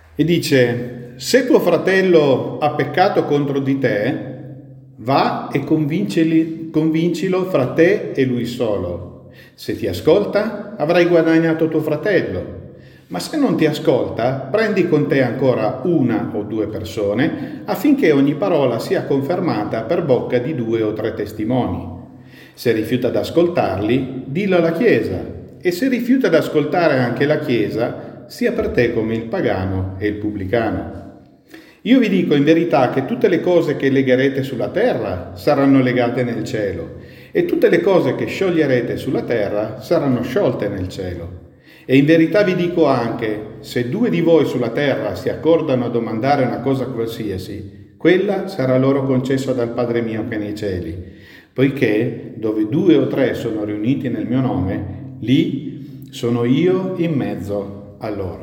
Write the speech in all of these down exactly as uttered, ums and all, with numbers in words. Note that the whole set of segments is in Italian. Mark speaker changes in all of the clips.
Speaker 1: E dice: se tuo fratello ha peccato contro di te, va e convincili, convincilo fra te e lui solo. Se ti ascolta, avrai guadagnato tuo fratello. Ma se non ti ascolta, prendi con te ancora una o due persone, affinché ogni parola sia confermata per bocca di due o tre testimoni. Se rifiuta ad ascoltarli, dillo alla Chiesa, e se rifiuta ad ascoltare anche la Chiesa, sia per te come il pagano e il pubblicano. Io vi dico in verità che tutte le cose che legherete sulla terra saranno legate nel cielo, e tutte le cose che scioglierete sulla terra saranno sciolte nel cielo. E in verità vi dico anche, se due di voi sulla terra si accordano a domandare una cosa qualsiasi, quella sarà loro concessa dal Padre mio che è nei cieli, poiché dove due o tre sono riuniti nel mio nome, lì sono io in mezzo a loro.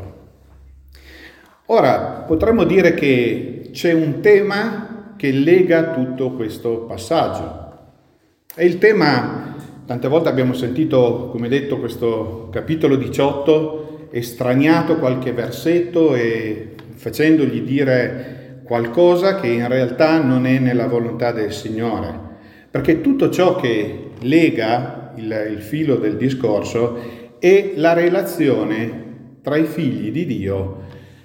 Speaker 1: Ora, potremmo dire che c'è un tema che lega tutto questo passaggio. E il tema, tante volte abbiamo sentito, come detto, questo capitolo diciotto, estraniato qualche versetto e facendogli dire qualcosa che in realtà non è nella volontà del Signore. Perché tutto ciò che lega il, il filo del discorso è la relazione tra i figli di Dio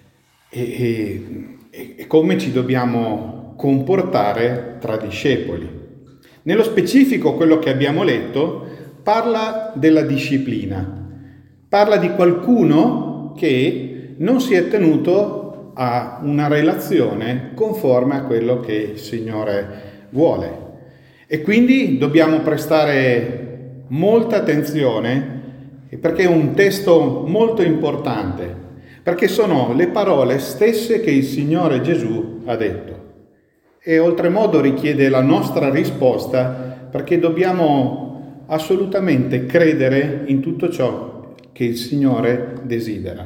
Speaker 1: e, e, e come ci dobbiamo comportare tra discepoli. Nello specifico, quello che abbiamo letto parla della disciplina, parla di qualcuno che non si è tenuto a una relazione conforme a quello che il Signore vuole. E quindi dobbiamo prestare molta attenzione, perché è un testo molto importante, perché sono le parole stesse che il Signore Gesù ha detto. E oltremodo richiede la nostra risposta, perché dobbiamo assolutamente credere in tutto ciò che il Signore desidera.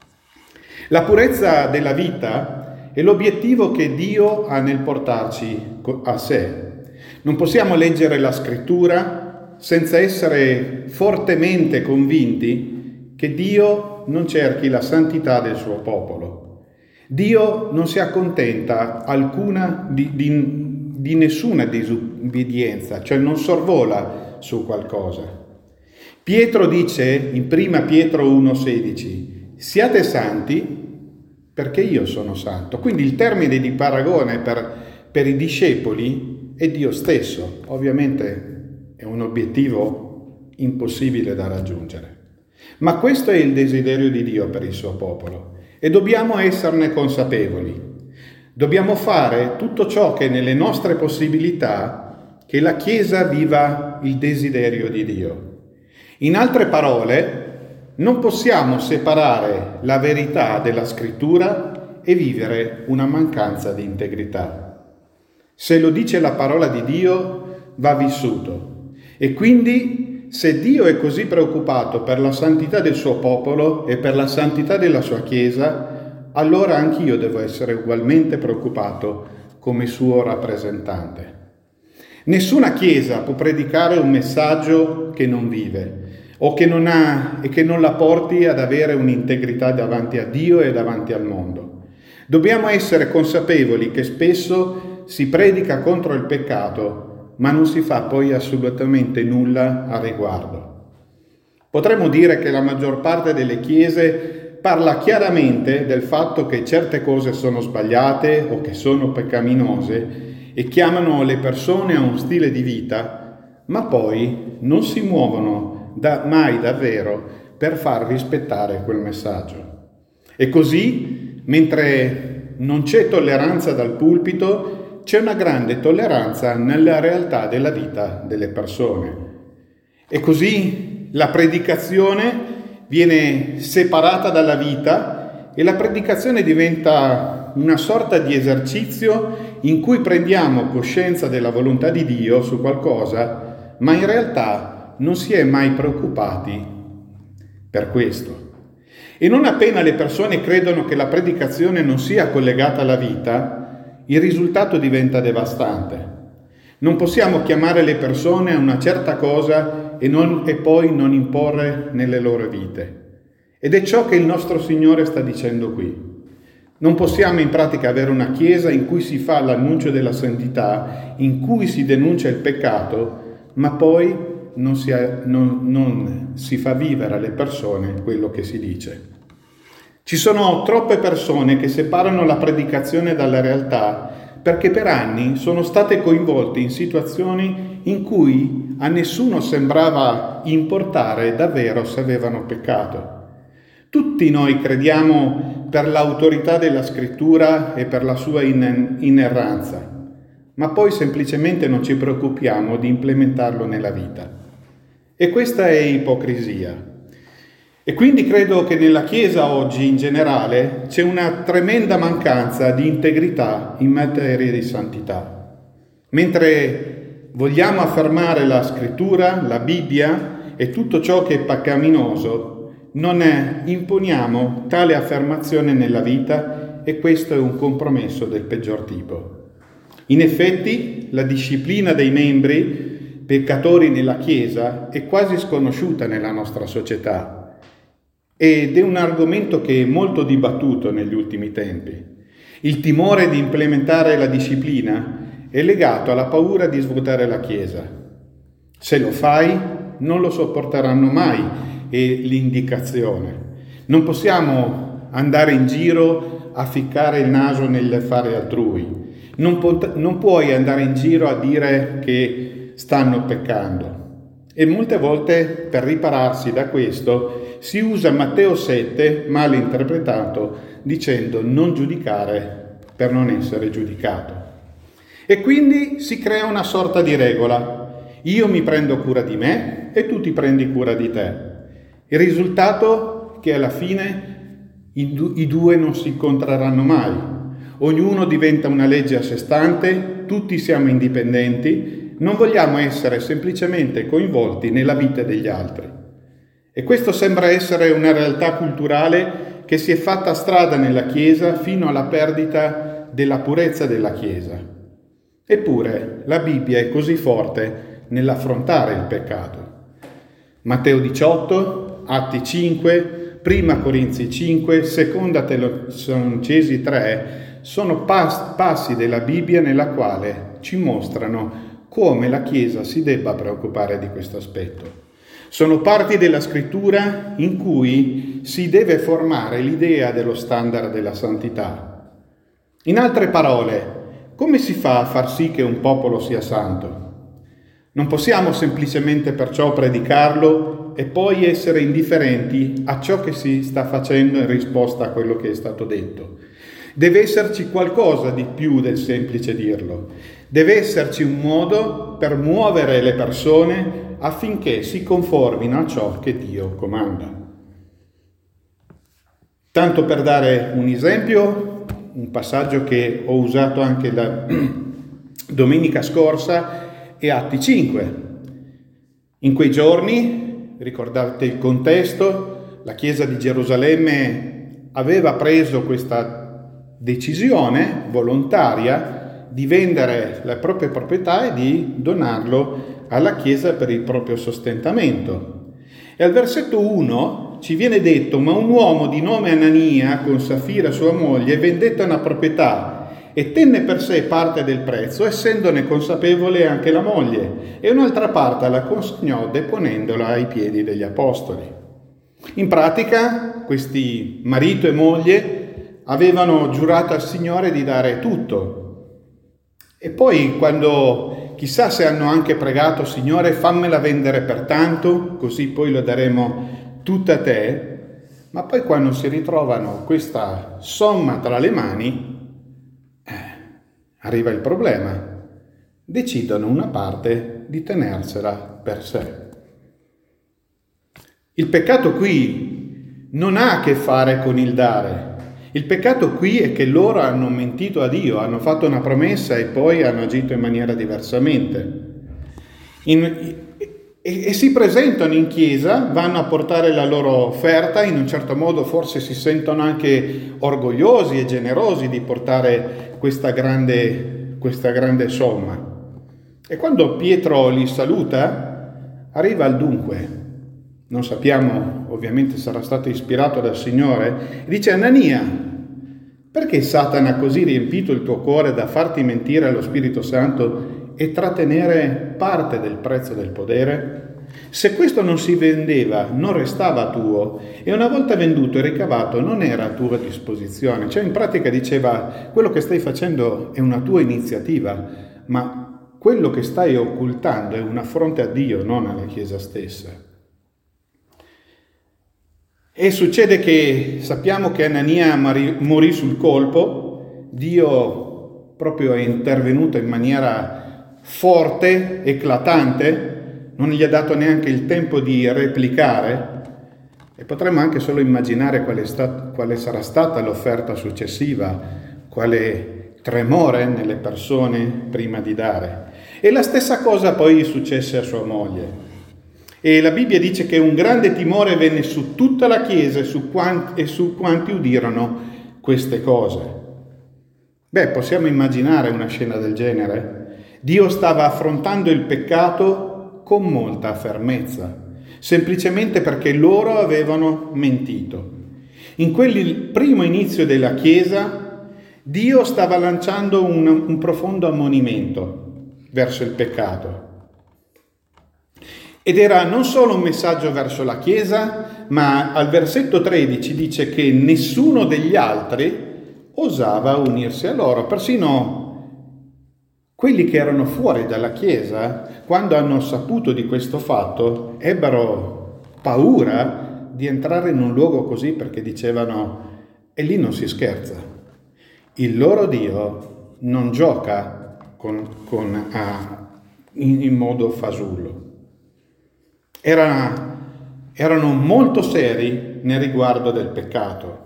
Speaker 1: La purezza della vita è l'obiettivo che Dio ha nel portarci a sé. Non possiamo leggere la Scrittura senza essere fortemente convinti che Dio non cerchi la santità del suo popolo. Dio non si accontenta alcuna di, di, di nessuna disobbedienza, cioè non sorvola su qualcosa. Pietro dice in prima Pietro uno sedici: siate santi perché io sono santo. Quindi il termine di paragone per, per i discepoli è Dio stesso. Ovviamente è un obiettivo impossibile da raggiungere. Ma questo è il desiderio di Dio per il suo popolo. E dobbiamo esserne consapevoli. Dobbiamo fare tutto ciò che è nelle nostre possibilità, che la Chiesa viva il desiderio di Dio. In altre parole, non possiamo separare la verità della Scrittura e vivere una mancanza di integrità. Se lo dice la parola di Dio, va vissuto. E quindi, se Dio è così preoccupato per la santità del suo popolo e per la santità della sua Chiesa, allora anch'io devo essere ugualmente preoccupato come suo rappresentante. Nessuna Chiesa può predicare un messaggio che non vive o che non ha e che non la porti ad avere un'integrità davanti a Dio e davanti al mondo. Dobbiamo essere consapevoli che spesso si predica contro il peccato, ma non si fa poi assolutamente nulla a riguardo. Potremmo dire che la maggior parte delle chiese parla chiaramente del fatto che certe cose sono sbagliate o che sono peccaminose e chiamano le persone a un stile di vita, ma poi non si muovono da, mai davvero per far rispettare quel messaggio. E così, mentre non c'è tolleranza dal pulpito, c'è una grande tolleranza nella realtà della vita delle persone. E così la predicazione viene separata dalla vita e la predicazione diventa una sorta di esercizio in cui prendiamo coscienza della volontà di Dio su qualcosa, ma in realtà non si è mai preoccupati per questo. E non appena le persone credono che la predicazione non sia collegata alla vita, il risultato diventa devastante. Non possiamo chiamare le persone a una certa cosa e, non, e poi non imporre nelle loro vite. Ed è ciò che il nostro Signore sta dicendo qui. Non possiamo in pratica avere una Chiesa in cui si fa l'annuncio della santità, in cui si denuncia il peccato, ma poi non si, non, non si fa vivere alle persone quello che si dice. Ci sono troppe persone che separano la predicazione dalla realtà perché per anni sono state coinvolte in situazioni in cui a nessuno sembrava importare davvero se avevano peccato. Tutti noi crediamo per l'autorità della Scrittura e per la sua inerranza, ma poi semplicemente non ci preoccupiamo di implementarlo nella vita. E questa è ipocrisia. E quindi credo che nella Chiesa oggi in generale c'è una tremenda mancanza di integrità in materia di santità. Mentre vogliamo affermare la Scrittura, la Bibbia e tutto ciò che è peccaminoso, non è, imponiamo tale affermazione nella vita e questo è un compromesso del peggior tipo. In effetti, la disciplina dei membri peccatori nella Chiesa è quasi sconosciuta nella nostra società ed è un argomento che è molto dibattuto negli ultimi tempi. Il timore di implementare la disciplina è legato alla paura di svuotare la Chiesa. Se lo fai, non lo sopporteranno mai. E l'indicazione. Non possiamo andare in giro a ficcare il naso nel fare altrui. Non, pot- non puoi andare in giro a dire che stanno peccando. E molte volte per ripararsi da questo si usa Matteo sette, mal interpretato, dicendo non giudicare per non essere giudicato. E quindi si crea una sorta di regola. Io mi prendo cura di me e tu ti prendi cura di te. Il risultato è che alla fine i, du- i due non si incontreranno mai. Ognuno diventa una legge a sé stante, tutti siamo indipendenti, non vogliamo essere semplicemente coinvolti nella vita degli altri. E questo sembra essere una realtà culturale che si è fatta strada nella Chiesa fino alla perdita della purezza della Chiesa. Eppure la Bibbia è così forte nell'affrontare il peccato. Matteo diciotto, Atti cinque, Prima Corinzi cinque, Seconda Tessalonicesi tre sono pas- passi della Bibbia nella quale ci mostrano come la Chiesa si debba preoccupare di questo aspetto. Sono parti della Scrittura in cui si deve formare l'idea dello standard della santità. In altre parole, come si fa a far sì che un popolo sia santo? Non possiamo semplicemente perciò predicarlo e poi essere indifferenti a ciò che si sta facendo in risposta a quello che è stato detto. Deve esserci qualcosa di più del semplice dirlo. Deve esserci un modo per muovere le persone affinché si conformino a ciò che Dio comanda. Tanto per dare un esempio, un passaggio che ho usato anche la domenica scorsa è Atti cinque. In quei giorni, ricordate il contesto, la Chiesa di Gerusalemme aveva preso questa decisione volontaria di vendere le proprie proprietà e di donarlo alla Chiesa per il proprio sostentamento. E al versetto uno ci viene detto: ma un uomo di nome Anania con Safira sua moglie vendette una proprietà e tenne per sé parte del prezzo, essendone consapevole anche la moglie, e un'altra parte la consegnò deponendola ai piedi degli apostoli. In pratica, questi marito e moglie avevano giurato al Signore di dare tutto. E poi, quando chissà se hanno anche pregato: Signore, fammela vendere per tanto, così poi lo daremo tutta a te, ma poi quando si ritrovano questa somma tra le mani, arriva il problema. Decidono una parte di tenersela per sé. Il peccato qui non ha a che fare con il dare. Il peccato qui è che loro hanno mentito a Dio, hanno fatto una promessa e poi hanno agito in maniera diversamente. In, e, e si presentano in chiesa, vanno a portare la loro offerta, in un certo modo forse si sentono anche orgogliosi e generosi di portare questa grande, questa grande somma. E quando Pietro li saluta, arriva al dunque. Non sappiamo, ovviamente sarà stato ispirato dal Signore, e dice: Anania, Perché Satana ha così riempito il tuo cuore da farti mentire allo Spirito Santo e trattenere parte del prezzo del potere? Se questo non si vendeva, non restava tuo, e una volta venduto e ricavato non era a tua disposizione. Cioè in pratica diceva, quello che stai facendo è una tua iniziativa, ma quello che stai occultando è un affronto a Dio, non alla Chiesa stessa. E succede che sappiamo che Anania morì sul colpo, Dio proprio è intervenuto in maniera forte, eclatante, non gli ha dato neanche il tempo di replicare, e potremmo anche solo immaginare quale, stat- quale sarà stata l'offerta successiva, quale tremore nelle persone prima di dare. E la stessa cosa poi successe a sua moglie. E la Bibbia dice che un grande timore venne su tutta la Chiesa e su quanti, e su quanti udirono queste cose. Beh, possiamo immaginare una scena del genere? Dio stava affrontando il peccato con molta fermezza, semplicemente perché loro avevano mentito. In quel primo inizio della Chiesa, Dio stava lanciando un, un profondo ammonimento verso il peccato. Ed era non solo un messaggio verso la Chiesa, ma al versetto tredici dice che nessuno degli altri osava unirsi a loro, persino quelli che erano fuori dalla Chiesa, quando hanno saputo di questo fatto, ebbero paura di entrare in un luogo così, perché dicevano, e lì non si scherza. Il loro Dio non gioca con, con, a, in, in modo fasullo. Era, erano molto seri nel riguardo del peccato.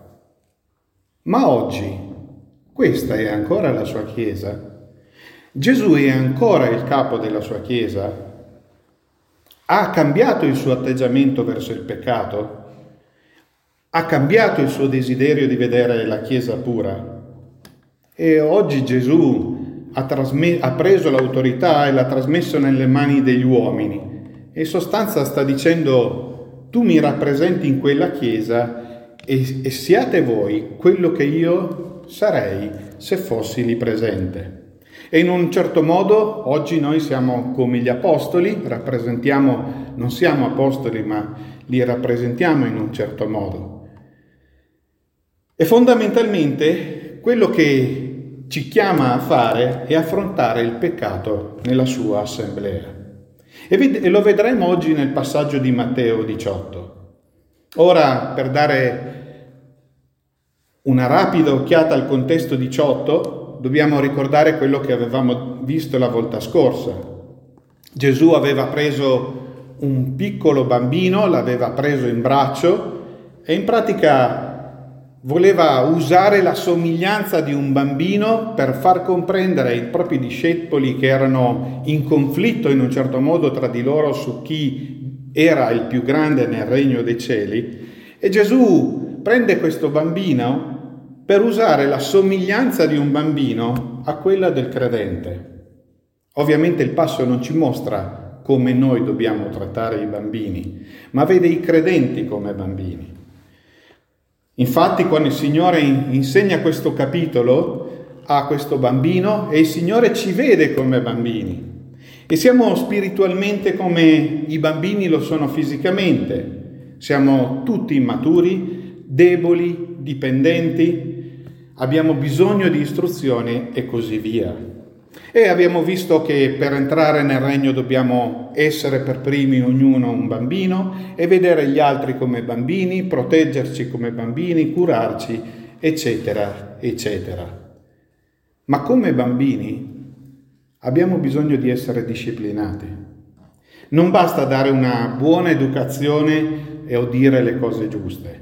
Speaker 1: Ma oggi questa è ancora la sua Chiesa. Gesù è ancora il capo della sua Chiesa? Ha cambiato il suo atteggiamento verso il peccato? Ha cambiato il suo desiderio di vedere la Chiesa pura? E oggi Gesù ha, trasme- ha preso l'autorità e l'ha trasmesso nelle mani degli uomini. E in sostanza sta dicendo, tu mi rappresenti in quella Chiesa e, e siate voi quello che io sarei se fossi lì presente. E in un certo modo oggi noi siamo come gli apostoli, rappresentiamo, non siamo apostoli ma li rappresentiamo in un certo modo. E fondamentalmente quello che ci chiama a fare è affrontare il peccato nella sua assemblea. E, ved- e lo vedremo oggi nel passaggio di Matteo diciotto. Ora, per dare una rapida occhiata al contesto diciotto, dobbiamo ricordare quello che avevamo visto la volta scorsa. Gesù aveva preso un piccolo bambino, l'aveva preso in braccio e in pratica voleva usare la somiglianza di un bambino per far comprendere ai propri discepoli, che erano in conflitto in un certo modo tra di loro su chi era il più grande nel regno dei cieli. E Gesù prende questo bambino per usare la somiglianza di un bambino a quella del credente. Ovviamente il passo non ci mostra come noi dobbiamo trattare i bambini, ma vede i credenti come bambini. Infatti, quando il Signore insegna questo capitolo a questo bambino, e il Signore ci vede come bambini, e siamo spiritualmente come i bambini lo sono fisicamente. Siamo tutti immaturi, deboli, dipendenti, abbiamo bisogno di istruzione e così via. E abbiamo visto che per entrare nel regno dobbiamo essere per primi ognuno un bambino e vedere gli altri come bambini, proteggerci come bambini, curarci, eccetera, eccetera. Ma come bambini abbiamo bisogno di essere disciplinati. Non basta dare una buona educazione e udire le cose giuste.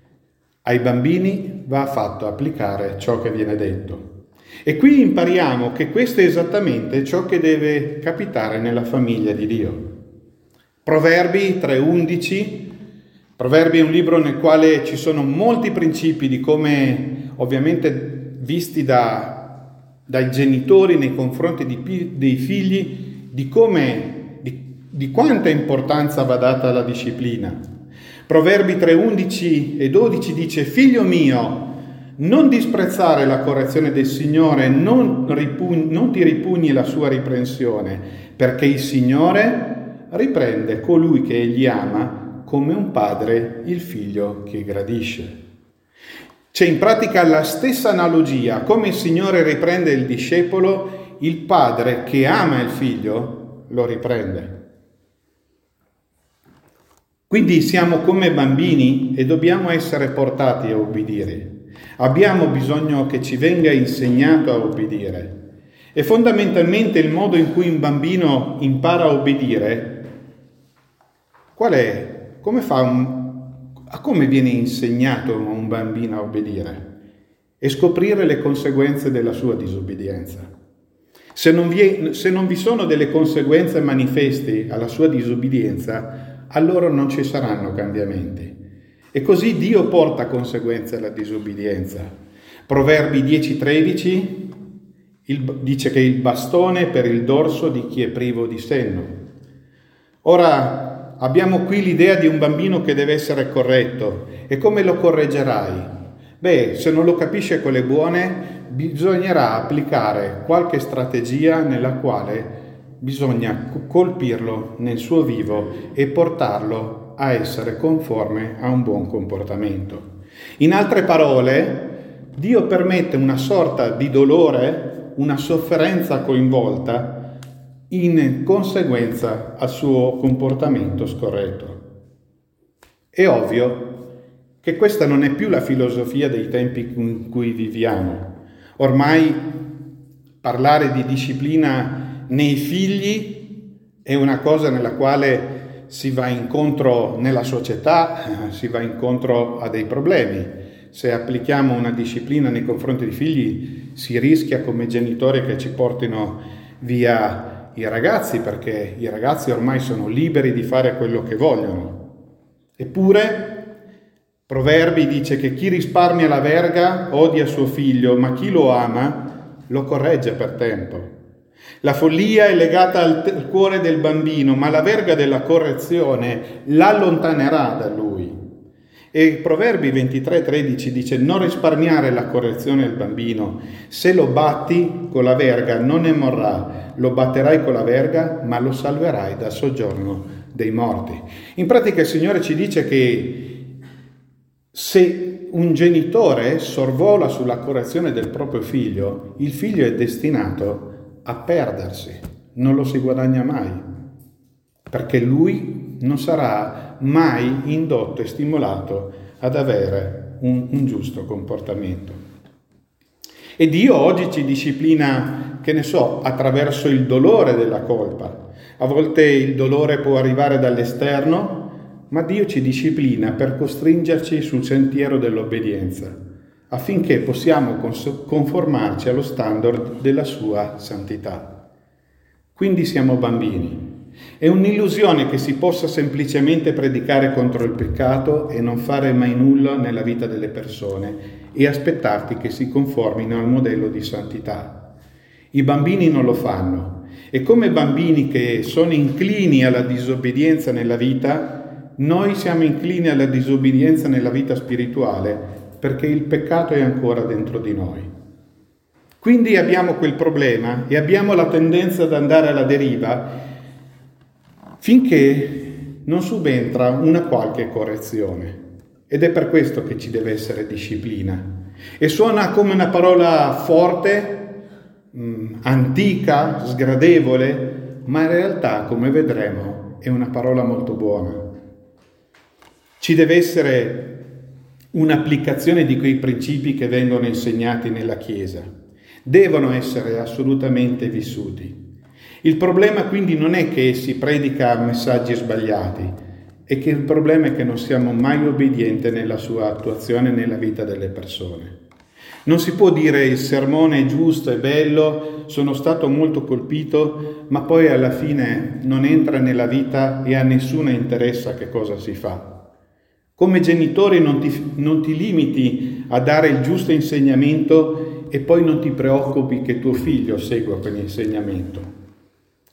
Speaker 1: Ai bambini va fatto applicare ciò che viene detto. E qui impariamo che questo è esattamente ciò che deve capitare nella famiglia di Dio. Proverbi tre undici. Proverbi è un libro nel quale ci sono molti principi di come, ovviamente visti da, dai genitori nei confronti di, dei figli, di come, di, di quanta importanza va data alla disciplina. Proverbi tre undici e dodici dice: figlio mio, Non disprezzare la correzione del Signore, non, ripugni, non ti ripugni la sua riprensione, perché il Signore riprende colui che egli ama come un padre il figlio che gradisce. C'è in pratica la stessa analogia, come il Signore riprende il discepolo, il padre che ama il figlio lo riprende. Quindi siamo come bambini e dobbiamo essere portati a obbedire. Abbiamo bisogno che ci venga insegnato a obbedire. E fondamentalmente il modo in cui un bambino impara a obbedire, qual è? Come fa un, a come viene insegnato a un bambino a obbedire? E scoprire le conseguenze della sua disobbedienza. Se non vi, se non vi sono delle conseguenze manifeste alla sua disobbedienza, allora non ci saranno cambiamenti. E così Dio porta conseguenze alla disobbedienza. Proverbi dieci tredici il, dice che il bastone per il dorso di chi è privo di senno. Ora abbiamo qui l'idea di un bambino che deve essere corretto. E come lo correggerai? Beh, se non lo capisce con le buone, bisognerà applicare qualche strategia nella quale bisogna colpirlo nel suo vivo e portarlo a essere conforme a un buon comportamento. In altre parole, Dio permette una sorta di dolore, una sofferenza coinvolta in conseguenza al suo comportamento scorretto. È ovvio che questa non è più la filosofia dei tempi in cui viviamo. Ormai parlare di disciplina nei figli è una cosa nella quale si va incontro nella società, si va incontro a dei problemi. Se applichiamo una disciplina nei confronti dei figli, si rischia come genitori che ci portino via i ragazzi, perché i ragazzi ormai sono liberi di fare quello che vogliono. Eppure, Proverbi dice che chi risparmia la verga odia suo figlio, ma chi lo ama lo corregge per tempo. La follia è legata al, t- al cuore del bambino, ma la verga della correzione l'allontanerà da lui. E Proverbi ventitré tredici dice: non risparmiare la correzione al bambino, se lo batti con la verga non ne morrà, lo batterai con la verga, ma lo salverai dal soggiorno dei morti. In pratica il Signore ci dice che se un genitore sorvola sulla correzione del proprio figlio, il figlio è destinato a perdersi, non lo si guadagna mai, perché lui non sarà mai indotto e stimolato ad avere un, un giusto comportamento. E Dio oggi ci disciplina, che ne so, attraverso il dolore della colpa. A volte il dolore può arrivare dall'esterno, ma Dio ci disciplina per costringerci sul sentiero dell'obbedienza, affinché possiamo conformarci allo standard della sua santità. Quindi siamo bambini. È un'illusione che si possa semplicemente predicare contro il peccato e non fare mai nulla nella vita delle persone e aspettarti che si conformino al modello di santità. I bambini non lo fanno e come bambini che sono inclini alla disobbedienza nella vita, noi siamo inclini alla disobbedienza nella vita spirituale perché il peccato è ancora dentro di noi. Quindi abbiamo quel problema e abbiamo la tendenza ad andare alla deriva finché non subentra una qualche correzione. Ed è per questo che ci deve essere disciplina. E suona come una parola forte, mh, antica, sgradevole, ma in realtà, come vedremo, è una parola molto buona. Ci deve essere un'applicazione di quei principi che vengono insegnati nella Chiesa. Devono essere assolutamente vissuti. Il problema quindi non è che si predica messaggi sbagliati, è che il problema è che non siamo mai obbedienti nella sua attuazione nella vita delle persone. Non si può dire il sermone è giusto, è bello, sono stato molto colpito, ma poi alla fine non entra nella vita e a nessuno interessa che cosa si fa. Come genitori non ti, non ti limiti a dare il giusto insegnamento e poi non ti preoccupi che tuo figlio segua quell'insegnamento.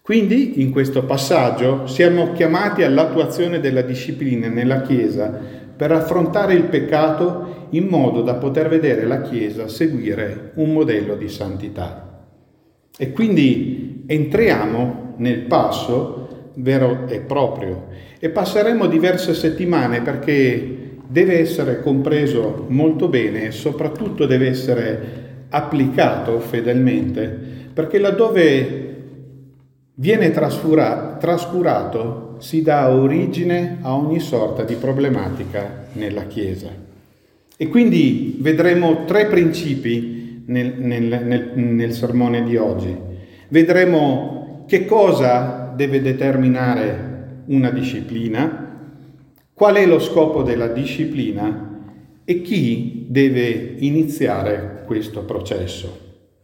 Speaker 1: Quindi, in questo passaggio, siamo chiamati all'attuazione della disciplina nella Chiesa per affrontare il peccato in modo da poter vedere la Chiesa seguire un modello di santità. E quindi entriamo nel passo vero e proprio e passeremo diverse settimane perché deve essere compreso molto bene e soprattutto deve essere applicato fedelmente, perché laddove viene trascura- trascurato si dà origine a ogni sorta di problematica nella Chiesa. E quindi vedremo tre principi nel, nel, nel, nel sermone di oggi. Vedremo che cosa deve determinare una disciplina, qual è lo scopo della disciplina e chi deve iniziare questo processo.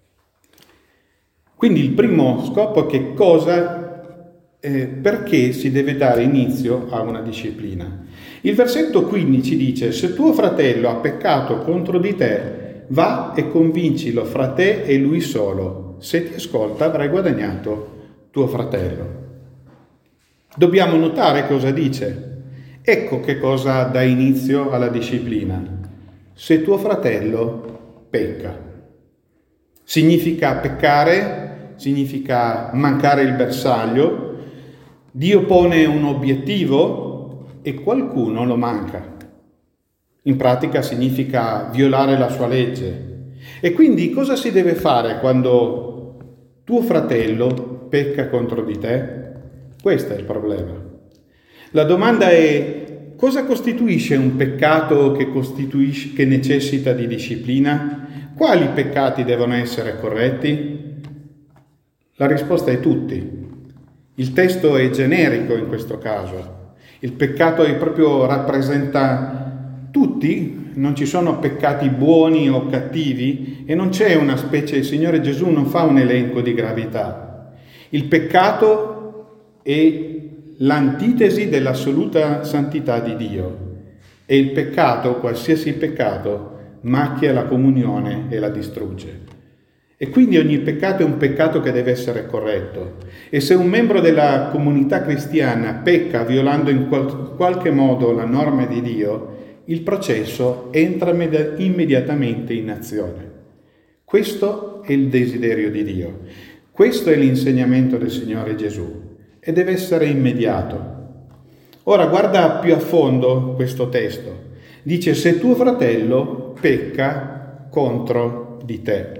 Speaker 1: Quindi il primo scopo è che cosa, eh, perché si deve dare inizio a una disciplina. Il versetto quindici dice: se tuo fratello ha peccato contro di te, va e convincilo fra te e lui solo. Se ti ascolta avrai guadagnato tuo fratello. Dobbiamo notare cosa dice. Ecco che cosa dà inizio alla disciplina. Se tuo fratello pecca. Significa peccare, significa mancare il bersaglio. Dio pone un obiettivo e qualcuno lo manca. In pratica significa violare la sua legge. E quindi cosa si deve fare quando tuo fratello pecca contro di te? Questo è il problema. La domanda è: cosa costituisce un peccato che, costituisce, che necessita di disciplina? Quali peccati devono essere corretti? La risposta è tutti. Il testo è generico in questo caso. Il peccato è proprio rappresenta tutti, non ci sono peccati buoni o cattivi e non c'è una specie, il Signore Gesù non fa un elenco di gravità. Il peccato è l'antitesi dell'assoluta santità di Dio e il peccato, qualsiasi peccato, macchia la comunione e la distrugge. E quindi ogni peccato è un peccato che deve essere corretto. E se un membro della comunità cristiana pecca violando in qual- qualche modo la norma di Dio, il processo entra med- immediatamente in azione. Questo è il desiderio di Dio. Questo è l'insegnamento del Signore Gesù. E deve essere immediato. Ora guarda più a fondo questo testo. Dice: se tuo fratello pecca contro di te.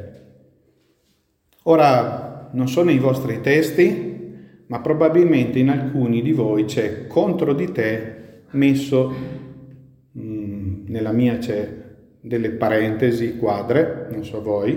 Speaker 1: Ora, non sono i vostri testi, ma probabilmente in alcuni di voi c'è contro di te messo, mh, nella mia c'è delle parentesi quadre, non so voi,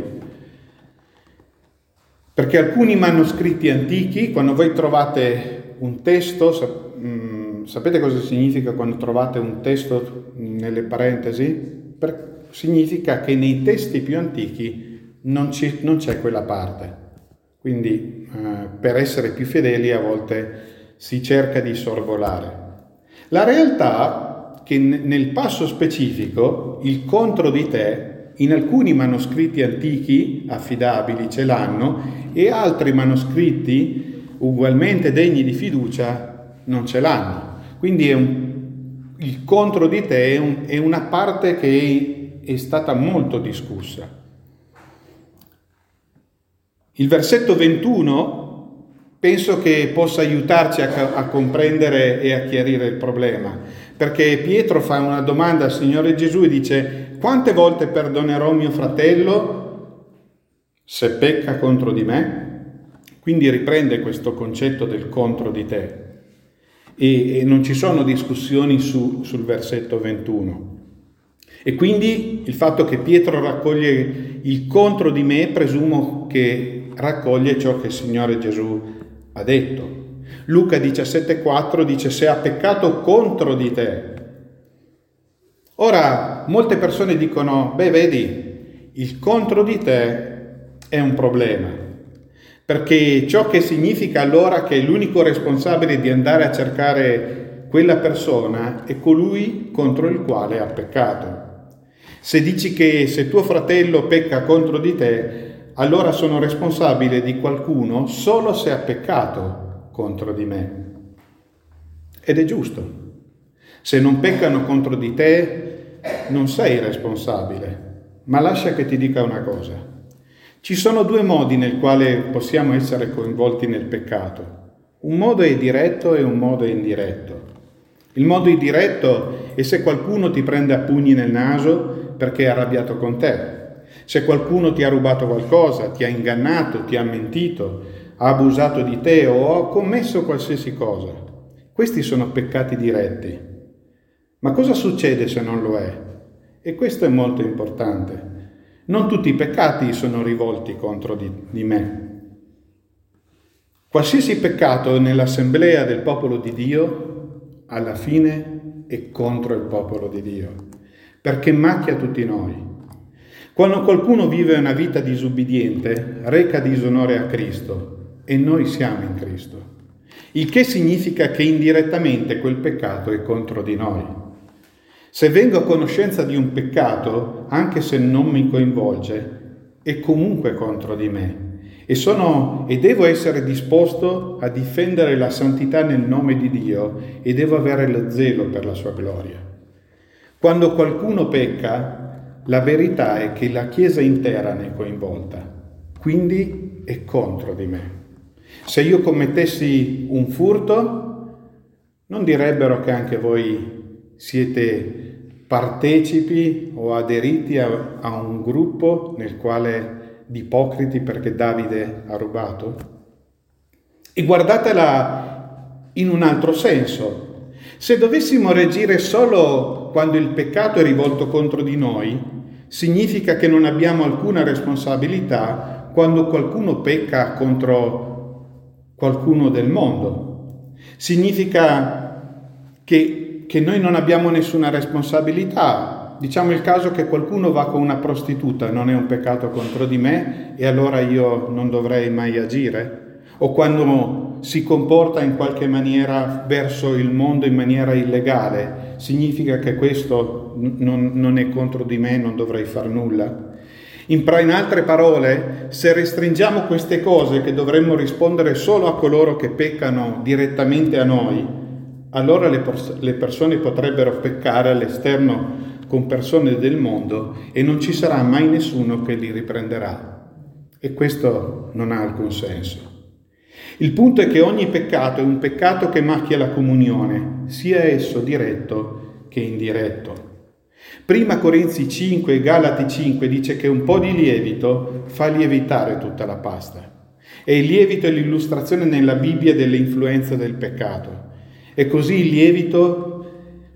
Speaker 1: perché alcuni manoscritti antichi, quando voi trovate un testo, sapete cosa significa quando trovate un testo nelle parentesi? Per, significa che nei testi più antichi non, ci, non c'è quella parte. Quindi eh, per essere più fedeli a volte si cerca di sorvolare. La realtà è che nel passo specifico il contro di te in alcuni manoscritti antichi affidabili ce l'hanno e altri manoscritti ugualmente degni di fiducia non ce l'hanno. Quindi è un, il contro di te è, un, è una parte che è, è stata molto discussa. Il versetto ventuno penso che possa aiutarci a, a comprendere e a chiarire il problema, perché Pietro fa una domanda al Signore Gesù e dice: quante volte perdonerò mio fratello se pecca contro di me? Quindi riprende questo concetto del contro di te e, e non ci sono discussioni su, sul versetto ventuno. E quindi il fatto che Pietro raccoglie il contro di me, presumo che raccoglie ciò che il Signore Gesù ha detto. Luca diciassette quattro dice: se ha peccato contro di te. Ora, molte persone dicono: beh, vedi, il contro di te è un problema, perché ciò che significa allora che l'unico responsabile di andare a cercare quella persona è colui contro il quale ha peccato. Se dici che se tuo fratello pecca contro di te, allora sono responsabile di qualcuno solo se ha peccato contro di me. Ed è giusto. Se non peccano contro di te, non sei responsabile. Ma lascia che ti dica una cosa. Ci sono due modi nel quale possiamo essere coinvolti nel peccato. Un modo è diretto e un modo è indiretto. Il modo indiretto è se qualcuno ti prende a pugni nel naso perché è arrabbiato con te. Se qualcuno ti ha rubato qualcosa, ti ha ingannato, ti ha mentito, ha abusato di te o ha commesso qualsiasi cosa. Questi sono peccati diretti. Ma cosa succede se non lo è? E questo è molto importante. Non tutti i peccati sono rivolti contro di, di me. Qualsiasi peccato nell'assemblea del popolo di Dio, alla fine è contro il popolo di Dio, perché macchia tutti noi. Quando qualcuno vive una vita disubbidiente, reca disonore a Cristo e noi siamo in Cristo. Il che significa che indirettamente quel peccato è contro di noi. Se vengo a conoscenza di un peccato, anche se non mi coinvolge, è comunque contro di me e sono e devo essere disposto a difendere la santità nel nome di Dio e devo avere lo zelo per la sua gloria. Quando qualcuno pecca, la verità è che la Chiesa intera ne è coinvolta, quindi è contro di me. Se io commettessi un furto, non direbbero che anche voi siete partecipi o aderiti a, a un gruppo nel quale di ipocriti perché Davide ha rubato? E guardatela in un altro senso. Se dovessimo reagire solo quando il peccato è rivolto contro di noi, significa che non abbiamo alcuna responsabilità quando qualcuno pecca contro qualcuno del mondo. Significa che, che noi non abbiamo nessuna responsabilità. Diciamo il caso che qualcuno va con una prostituta, non è un peccato contro di me e allora io non dovrei mai agire? O quando si comporta in qualche maniera verso il mondo in maniera illegale, significa che questo non, non è contro di me, non dovrei far nulla? In, in altre parole, se restringiamo queste cose che dovremmo rispondere solo a coloro che peccano direttamente a noi, allora le, pers- le persone potrebbero peccare all'esterno con persone del mondo e non ci sarà mai nessuno che li riprenderà. E questo non ha alcun senso. Il punto è che ogni peccato è un peccato che macchia la comunione, sia esso diretto che indiretto. Prima Corinzi cinque e Galati cinque dice che un po' di lievito fa lievitare tutta la pasta. E il lievito è l'illustrazione nella Bibbia delle influenze del peccato. E così il lievito,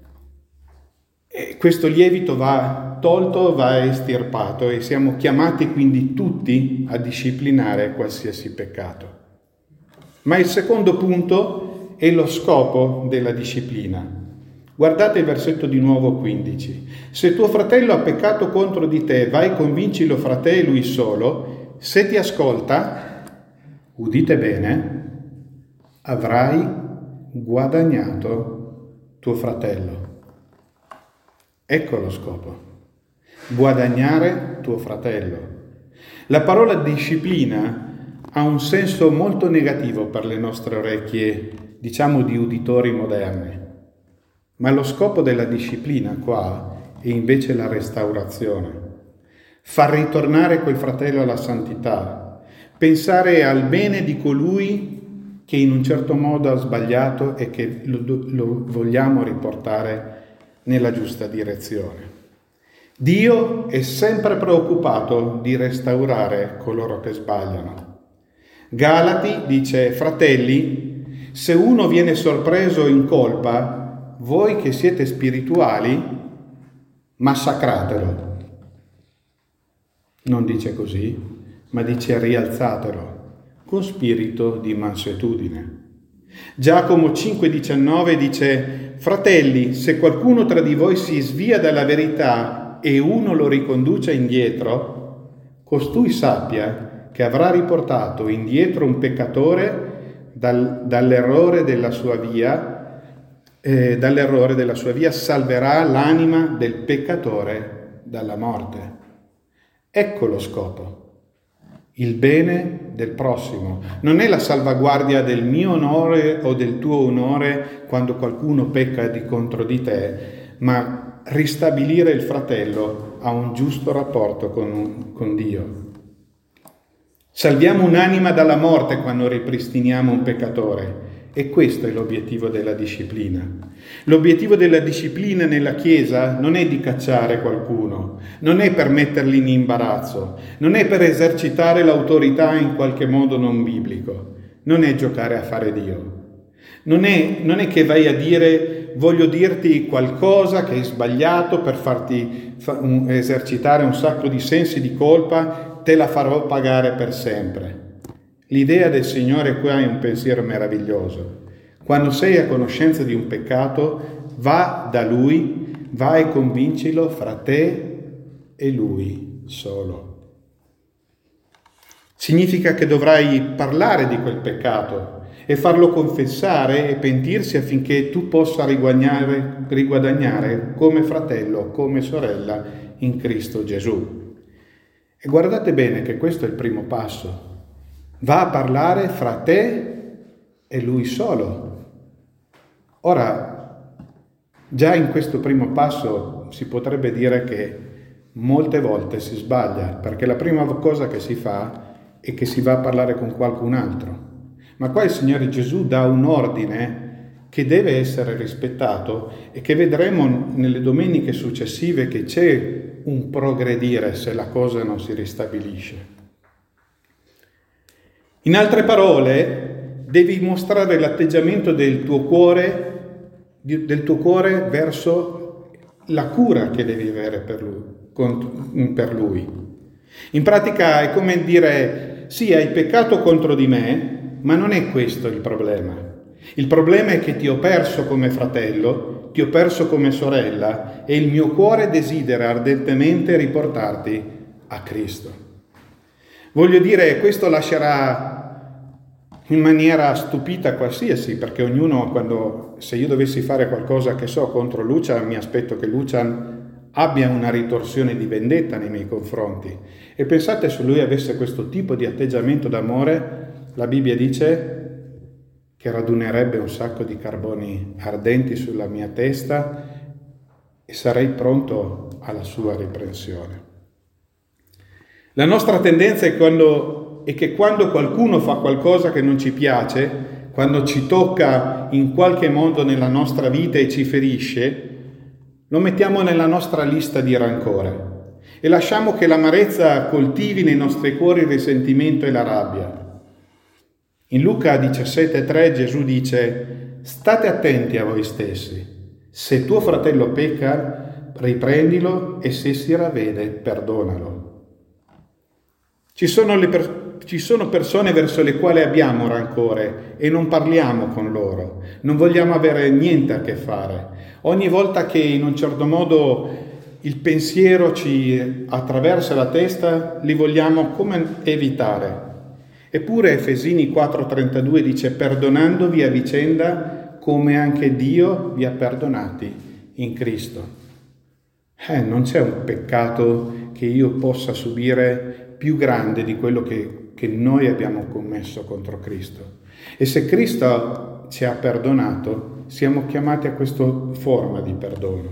Speaker 1: questo lievito va tolto, va estirpato e siamo chiamati quindi tutti a disciplinare qualsiasi peccato. Ma il secondo punto è lo scopo della disciplina. Guardate il versetto di nuovo quindici. Se tuo fratello ha peccato contro di te, vai convincilo fra te e lui solo. Se ti ascolta, udite bene, avrai guadagnato tuo fratello. Ecco lo scopo. Guadagnare tuo fratello. La parola disciplina ha un senso molto negativo per le nostre orecchie, diciamo di uditori moderni. Ma lo scopo della disciplina qua è invece la restaurazione. Far ritornare quel fratello alla santità, pensare al bene di colui che in un certo modo ha sbagliato e che lo, lo vogliamo riportare nella giusta direzione. Dio è sempre preoccupato di restaurare coloro che sbagliano. Galati dice: fratelli, se uno viene sorpreso in colpa, voi che siete spirituali, massacratelo. Non dice così, ma dice rialzatelo, con spirito di mansuetudine. Giacomo cinque diciannove dice: fratelli, se qualcuno tra di voi si svia dalla verità e uno lo riconduce indietro, costui sappia che avrà riportato indietro un peccatore dal, dall'errore della sua via, eh, dall'errore della sua via salverà l'anima del peccatore dalla morte. Ecco lo scopo. il bene del prossimo. Non è la salvaguardia del mio onore o del tuo onore quando qualcuno pecca di contro di te, ma ristabilire il fratello a un giusto rapporto con, con Dio. Salviamo un'anima dalla morte quando ripristiniamo un peccatore. E questo è l'obiettivo della disciplina. L'obiettivo della disciplina nella Chiesa non è di cacciare qualcuno, non è per metterli in imbarazzo, non è per esercitare l'autorità in qualche modo non biblico, non è giocare a fare Dio. Non è, non è che vai a dire voglio dirti qualcosa che è sbagliato per farti fa, un, esercitare un sacco di sensi di colpa, te la farò pagare per sempre. L'idea del Signore qua è un pensiero meraviglioso. Quando sei a conoscenza di un peccato, va da Lui, va e convincilo fra te e Lui solo. Significa che dovrai parlare di quel peccato e farlo confessare e pentirsi affinché tu possa riguadagnare, riguadagnare come fratello, come sorella in Cristo Gesù. E guardate bene che questo è il primo passo. Va a parlare fra te e lui solo. Ora, già in questo primo passo si potrebbe dire che molte volte si sbaglia, perché la prima cosa che si fa è che si va a parlare con qualcun altro. Ma qua il Signore Gesù dà un ordine che deve essere rispettato e che vedremo nelle domeniche successive che c'è un progredire se la cosa non si ristabilisce. In altre parole, devi mostrare l'atteggiamento del tuo cuore, del tuo cuore verso la cura che devi avere per lui, per lui. In pratica è come dire, sì, hai peccato contro di me, ma non è questo il problema. Il problema è che ti ho perso come fratello, ti ho perso come sorella e il mio cuore desidera ardentemente riportarti a Cristo. Voglio dire, questo lascerà in maniera stupita qualsiasi, perché ognuno, quando, se io dovessi fare qualcosa che so contro Lucian, mi aspetto che Lucian abbia una ritorsione di vendetta nei miei confronti. E pensate, se lui avesse questo tipo di atteggiamento d'amore, la Bibbia dice che radunerebbe un sacco di carboni ardenti sulla mia testa e sarei pronto alla sua riprensione. La nostra tendenza è, quando, è che quando qualcuno fa qualcosa che non ci piace, quando ci tocca in qualche modo nella nostra vita e ci ferisce, lo mettiamo nella nostra lista di rancore e lasciamo che l'amarezza coltivi nei nostri cuori il risentimento e la rabbia. In Luca diciassette tre Gesù dice: state attenti a voi stessi, se tuo fratello pecca, riprendilo e se si ravvede, perdonalo. Ci sono, le per- ci sono persone verso le quali abbiamo rancore e non parliamo con loro, non vogliamo avere niente a che fare. Ogni volta che in un certo modo il pensiero ci attraversa la testa, li vogliamo come evitare. Eppure Efesini quattro trentadue dice: perdonandovi a vicenda come anche Dio vi ha perdonati in Cristo. Eh, non c'è un peccato che io possa subire più grande di quello che, che noi abbiamo commesso contro Cristo. E se Cristo ci ha perdonato, siamo chiamati a questa forma di perdono.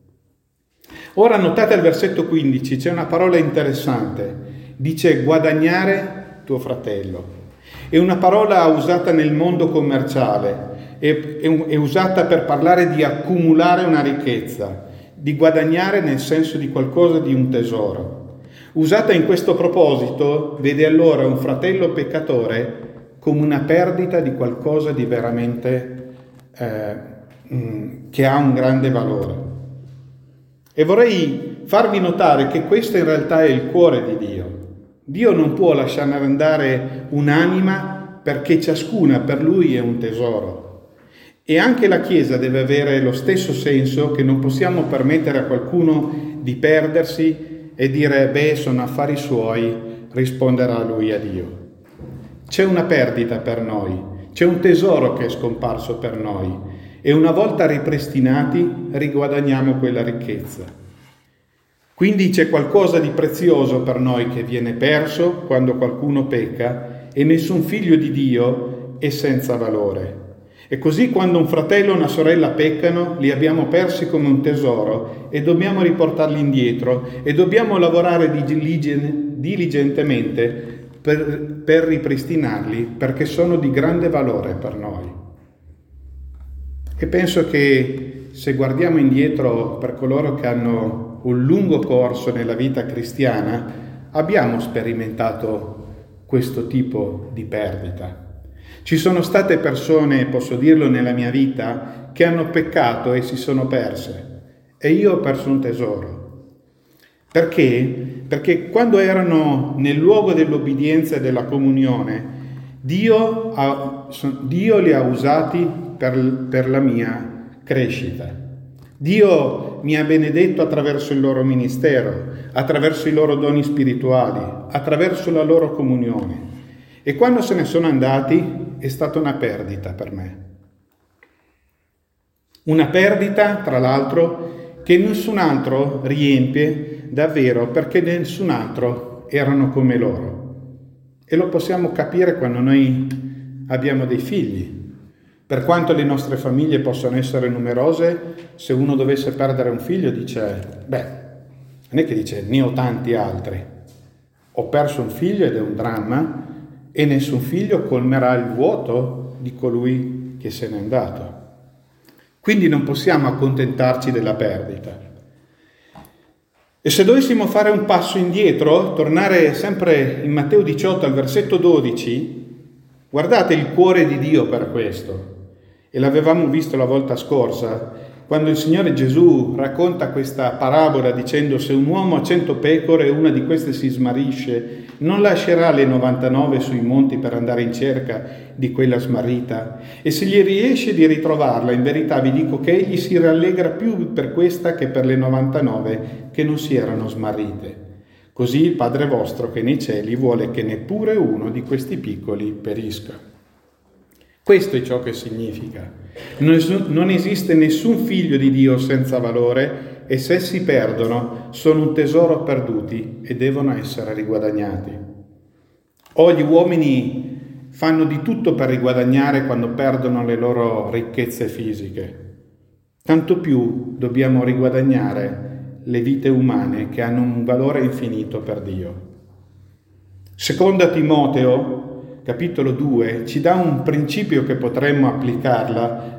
Speaker 1: Ora notate al versetto quindici, c'è una parola interessante. Dice guadagnare tuo fratello. È una parola usata nel mondo commerciale, è, è, è usata per parlare di accumulare una ricchezza, di guadagnare nel senso di qualcosa di un tesoro. Usata in questo proposito, vede allora un fratello peccatore come una perdita di qualcosa di veramente eh, mh, che ha un grande valore. E vorrei farvi notare che questo in realtà è il cuore di Dio. Dio non può lasciare andare un'anima perché ciascuna per Lui è un tesoro. E anche la Chiesa deve avere lo stesso senso, che non possiamo permettere a qualcuno di perdersi e dire, beh, sono affari suoi, risponderà lui a Dio. C'è una perdita per noi, c'è un tesoro che è scomparso per noi e una volta ripristinati riguadagniamo quella ricchezza. Quindi c'è qualcosa di prezioso per noi che viene perso quando qualcuno pecca e nessun figlio di Dio è senza valore. E così quando un fratello o una sorella peccano, li abbiamo persi come un tesoro e dobbiamo riportarli indietro e dobbiamo lavorare diligentemente per, per ripristinarli perché sono di grande valore per noi. E penso che se guardiamo indietro per coloro che hanno un lungo corso nella vita cristiana, abbiamo sperimentato questo tipo di perdita. Ci sono state persone, posso dirlo nella mia vita, che hanno peccato e si sono perse. E io ho perso un tesoro. Perché? Perché quando erano nel luogo dell'obbedienza e della comunione, Dio, ha, Dio li ha usati per, per la mia crescita. Dio mi ha benedetto attraverso il loro ministero, attraverso i loro doni spirituali, attraverso la loro comunione. E quando se ne sono andati è stata una perdita per me. Una perdita, tra l'altro, che nessun altro riempie davvero perché nessun altro erano come loro. E lo possiamo capire quando noi abbiamo dei figli. Per quanto le nostre famiglie possano essere numerose, se uno dovesse perdere un figlio dice, beh, non è che dice ne ho tanti altri. Ho perso un figlio ed è un dramma e nessun figlio colmerà il vuoto di colui che se n'è andato. Quindi non possiamo accontentarci della perdita. E se dovessimo fare un passo indietro, tornare sempre in Matteo diciotto al versetto dodici, guardate il cuore di Dio per questo. E l'avevamo visto la volta scorsa, quando il Signore Gesù racconta questa parabola dicendo se un uomo ha cento pecore e una di queste si smarrisce, non lascerà le novantanove sui monti per andare in cerca di quella smarrita. E se gli riesce di ritrovarla, in verità vi dico che egli si rallegra più per questa che per le novantanove che non si erano smarrite. Così il Padre vostro che nei cieli vuole che neppure uno di questi piccoli perisca. Questo è ciò che significa. Non esiste nessun figlio di Dio senza valore e se si perdono sono un tesoro perduti e devono essere riguadagnati. O gli uomini fanno di tutto per riguadagnare quando perdono le loro ricchezze fisiche. Tanto più dobbiamo riguadagnare le vite umane che hanno un valore infinito per Dio. Seconda Timoteo capitolo due, ci dà un principio che potremmo applicarla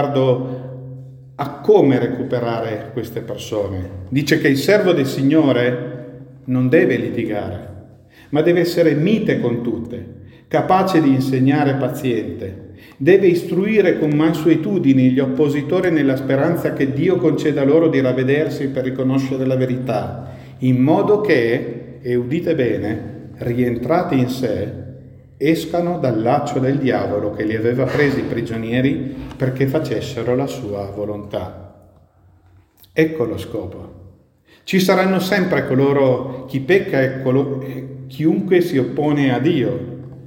Speaker 1: riguardo a come recuperare queste persone. Dice che il servo del Signore non deve litigare, ma deve essere mite con tutte, capace di insegnare paziente, deve istruire con mansuetudine gli oppositori nella speranza che Dio conceda loro di ravvedersi per riconoscere la verità, in modo che, e udite bene, rientrati in sé, escano dal laccio del diavolo che li aveva presi prigionieri perché facessero la sua volontà. Ecco lo scopo. Ci saranno sempre coloro, chi pecca e colo, chiunque si oppone a Dio.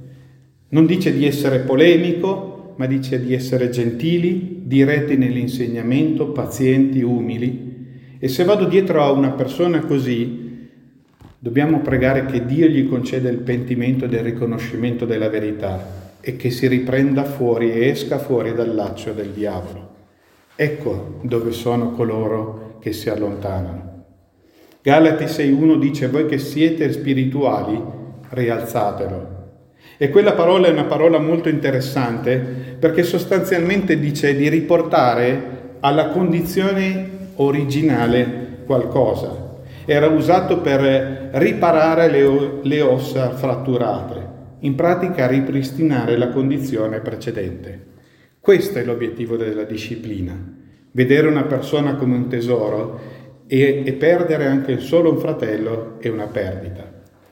Speaker 1: Non dice di essere polemico, ma dice di essere gentili, diretti nell'insegnamento, pazienti, umili. E se vado dietro a una persona così, dobbiamo pregare che Dio gli conceda il pentimento del riconoscimento della verità e che si riprenda fuori e esca fuori dal laccio del diavolo. Ecco dove sono coloro che si allontanano. Galati sei uno dice: voi che siete spirituali, rialzatelo. E quella parola è una parola molto interessante perché sostanzialmente dice di riportare alla condizione originale qualcosa. Era usato per riparare le, le ossa fratturate, in pratica ripristinare la condizione precedente. Questo è l'obiettivo della disciplina, vedere una persona come un tesoro e, e perdere anche solo un fratello è una perdita.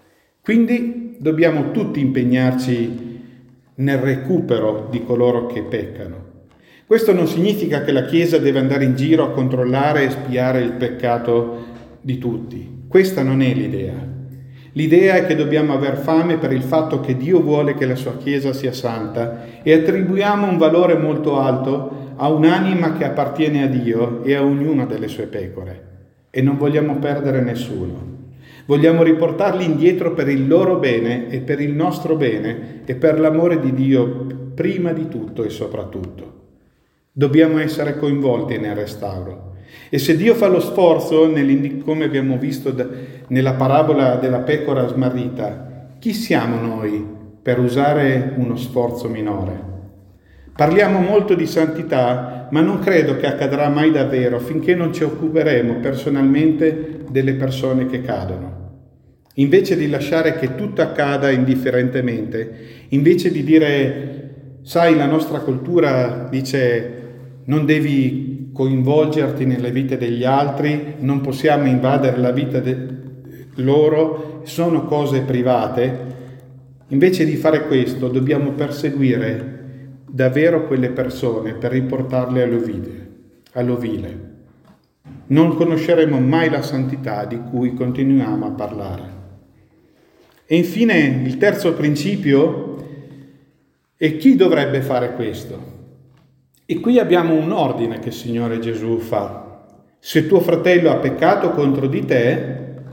Speaker 1: Quindi dobbiamo tutti impegnarci nel recupero di coloro che peccano. Questo non significa che la Chiesa deve andare in giro a controllare e spiare il peccato di tutti. Questa non è l'idea. L'idea è che dobbiamo aver fame per il fatto che Dio vuole che la sua Chiesa sia santa e attribuiamo un valore molto alto a un'anima che appartiene a Dio e a ognuna delle sue pecore. e non vogliamo perdere nessuno. Vogliamo riportarli indietro per il loro bene e per il nostro bene e per l'amore di Dio prima di tutto e soprattutto. Dobbiamo essere coinvolti nel restauro. E se Dio fa lo sforzo, come abbiamo visto nella parabola della pecora smarrita, chi siamo noi per usare uno sforzo minore? Parliamo molto di santità, ma non credo che accadrà mai davvero finché non ci occuperemo personalmente delle persone che cadono. Invece di lasciare che tutto accada indifferentemente, invece di dire, sai, la nostra cultura dice non devi coinvolgerti nelle vite degli altri, non possiamo invadere la vita de- loro, sono cose private. Invece di fare questo dobbiamo perseguire davvero quelle persone per riportarle all'ovile, all'ovile. Non conosceremo mai la santità di cui continuiamo a parlare. E infine il terzo principio è chi dovrebbe fare questo. E qui abbiamo un ordine che il Signore Gesù fa. Se tuo fratello ha peccato contro di te,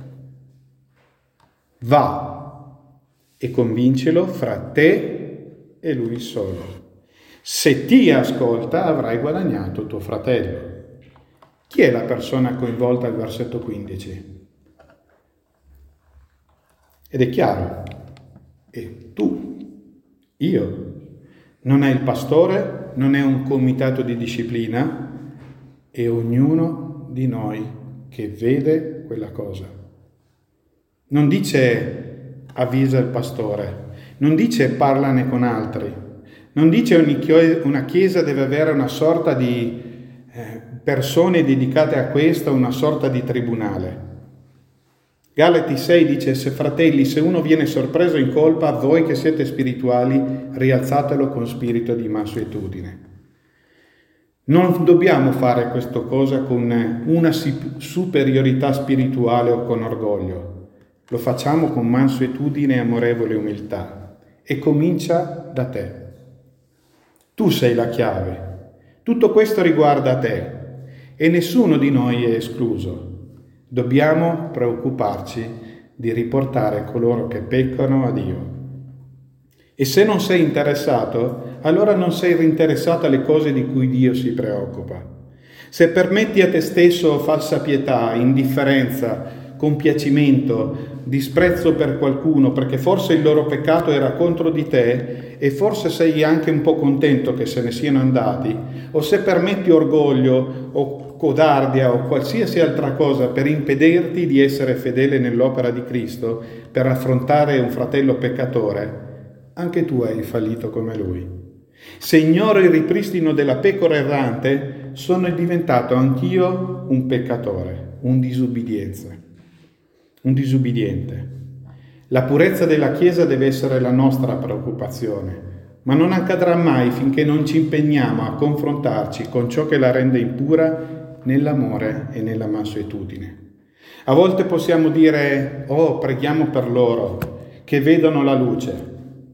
Speaker 1: va e convincelo fra te e lui solo. Se ti ascolta avrai guadagnato tuo fratello. Chi è la persona coinvolta al versetto quindici? Ed è chiaro, e tu, io. Non è il pastore, non è un comitato di disciplina, è ognuno di noi che vede quella cosa. Non dice avvisa il pastore, non dice parlane con altri, non dice ogni una chiesa deve avere una sorta di eh, persone dedicate a questo, una sorta di tribunale. Galati sei dice, se fratelli, se uno viene sorpreso in colpa, voi che siete spirituali, rialzatelo con spirito di mansuetudine. Non dobbiamo fare questa cosa con una superiorità spirituale o con orgoglio. Lo facciamo con mansuetudine e amorevole umiltà. E comincia da te. Tu sei la chiave. Tutto questo riguarda te e nessuno di noi è escluso. Dobbiamo preoccuparci di riportare coloro che peccano a Dio. E se non sei interessato, allora non sei interessato alle cose di cui Dio si preoccupa. Se permetti a te stesso falsa pietà, indifferenza, compiacimento, disprezzo per qualcuno, perché forse il loro peccato era contro di te e forse sei anche un po' contento che se ne siano andati, o se permetti orgoglio o codardia o qualsiasi altra cosa per impedirti di essere fedele nell'opera di Cristo, per affrontare un fratello peccatore, anche tu hai fallito come lui. Se ignoro il ripristino della pecora errante, sono diventato anch'io un peccatore, un disubbidienza, un disubbidiente. La purezza della Chiesa deve essere la nostra preoccupazione, ma non accadrà mai finché non ci impegniamo a confrontarci con ciò che la rende impura nell'amore e nella mansuetudine. A volte possiamo dire, oh, preghiamo per loro, che vedono la luce.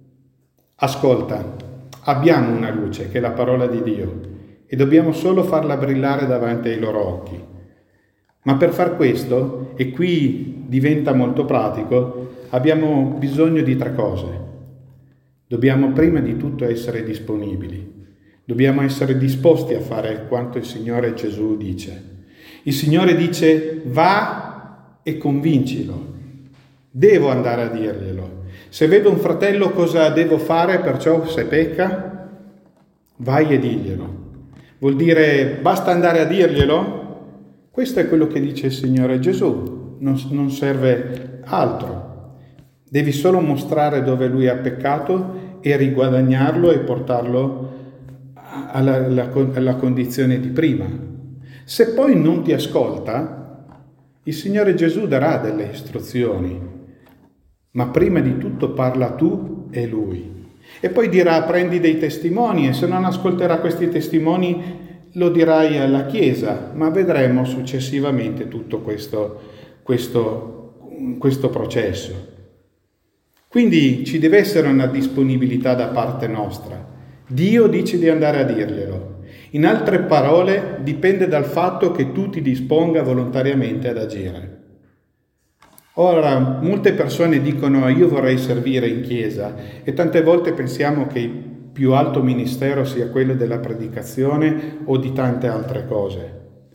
Speaker 1: Ascolta, abbiamo una luce, che è la parola di Dio, e dobbiamo solo farla brillare davanti ai loro occhi. Ma per far questo, e qui diventa molto pratico, abbiamo bisogno di tre cose. Dobbiamo prima di tutto essere disponibili. Dobbiamo essere disposti a fare quanto il Signore Gesù dice. Il Signore dice, va e convincilo. Devo andare a dirglielo. Se vedo un fratello cosa devo fare, perciò se pecca, vai e diglielo. Vuol dire, basta andare a dirglielo? Questo è quello che dice il Signore Gesù, non, non serve altro. Devi solo mostrare dove lui ha peccato e riguadagnarlo e portarlo alla, alla, alla condizione di prima. Se poi non ti ascolta, il Signore Gesù darà delle istruzioni, ma prima di tutto parla tu e lui. E poi dirà, prendi dei testimoni, e se non ascolterà questi testimoni lo dirai alla Chiesa, ma vedremo successivamente tutto questo, questo, questo processo. Quindi ci deve essere una disponibilità da parte nostra. Dio dice di andare a dirglielo. In altre parole, dipende dal fatto che tu ti disponga volontariamente ad agire. Ora, molte persone dicono io vorrei servire in chiesa e tante volte pensiamo che il più alto ministero sia quello della predicazione o di tante altre cose.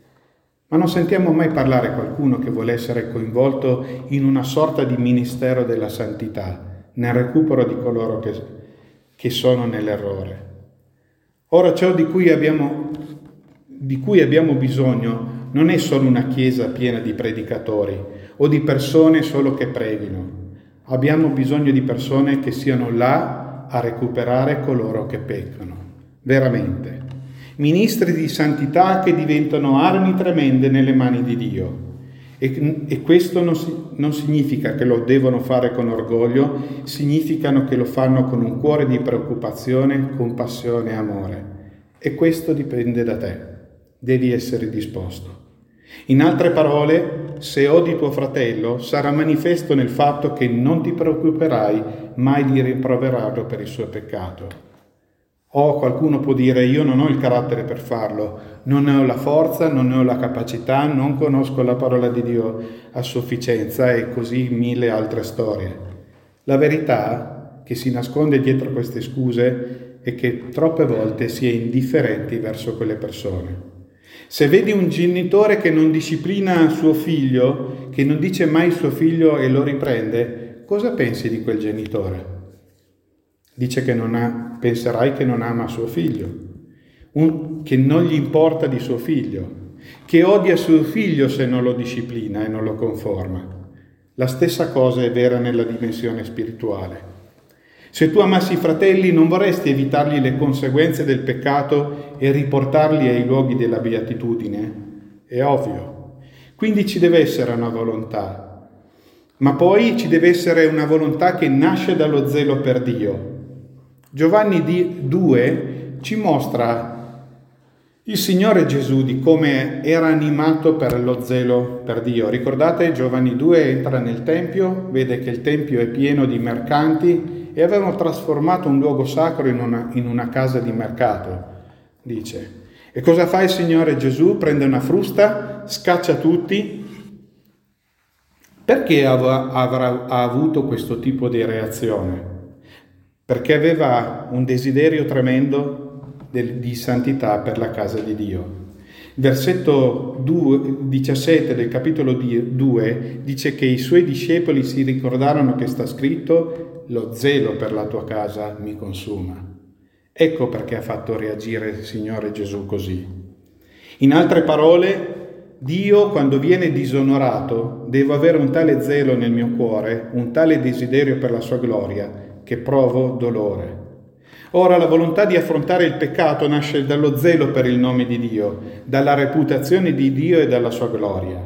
Speaker 1: Ma non sentiamo mai parlare qualcuno che vuole essere coinvolto in una sorta di ministero della santità, nel recupero di coloro che, che sono nell'errore. Ora, ciò di cui abbiamo, di cui abbiamo bisogno non è solo una chiesa piena di predicatori o di persone solo che preghino. Abbiamo bisogno di persone che siano là a recuperare coloro che peccano, veramente. Ministri di santità che diventano armi tremende nelle mani di Dio. E, e questo non, si, non significa che lo devono fare con orgoglio, significano che lo fanno con un cuore di preoccupazione, compassione e amore. E questo dipende da te. Devi essere disposto. In altre parole, se odi tuo fratello, sarà manifesto nel fatto che non ti preoccuperai mai di rimproverarlo per il suo peccato. O qualcuno può dire io non ho il carattere per farlo, non ne ho la forza, non ne ho la capacità, non conosco la parola di Dio a sufficienza e così mille altre storie. La verità che si nasconde dietro queste scuse è che troppe volte si è indifferenti verso quelle persone. Se vedi un genitore che non disciplina suo figlio, che non dice mai suo figlio e lo riprende, cosa pensi di quel genitore? Dice che non ha, penserai che non ama suo figlio, un, che non gli importa di suo figlio, che odia suo figlio se non lo disciplina e non lo conforma. La stessa cosa è vera nella dimensione spirituale. Se tu amassi i fratelli, non vorresti evitargli le conseguenze del peccato e riportarli ai luoghi della beatitudine? È ovvio. Quindi ci deve essere una volontà, ma poi ci deve essere una volontà che nasce dallo zelo per Dio. Giovanni due ci mostra il Signore Gesù di come era animato per lo zelo per Dio. Ricordate, Giovanni due entra nel Tempio, vede che il Tempio è pieno di mercanti e avevano trasformato un luogo sacro in una, in una casa di mercato, dice. E cosa fa il Signore Gesù? Prende una frusta, scaccia tutti. Perché avrà, avrà ha avuto questo tipo di reazione? Perché aveva un desiderio tremendo del, di santità per la casa di Dio. Versetto diciassette del capitolo due dice che i suoi discepoli si ricordarono che sta scritto «Lo zelo per la tua casa mi consuma». Ecco perché ha fatto reagire il Signore Gesù così. In altre parole, Dio, quando viene disonorato, deve avere un tale zelo nel mio cuore, un tale desiderio per la sua gloria, che provo dolore. Ora la volontà di affrontare il peccato nasce dallo zelo per il nome di Dio, dalla reputazione di Dio e dalla sua gloria.